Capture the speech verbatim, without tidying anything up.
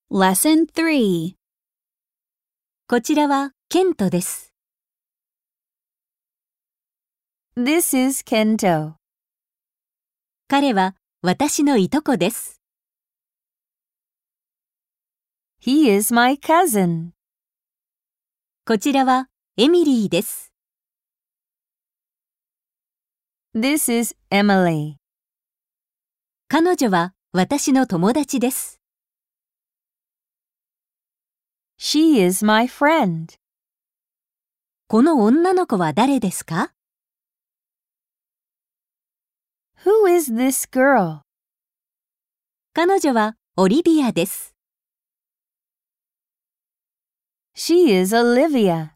Lesson three. こちらはケントです。 This is Kento. 彼は私のいとこです。 He is my cousin. こちらはエミリーです。 This is Emily. 彼女は私の友達です。 She is my friend. この女の子は誰ですか？ Who is this girl? 彼女はオリビアです。 She is Olivia.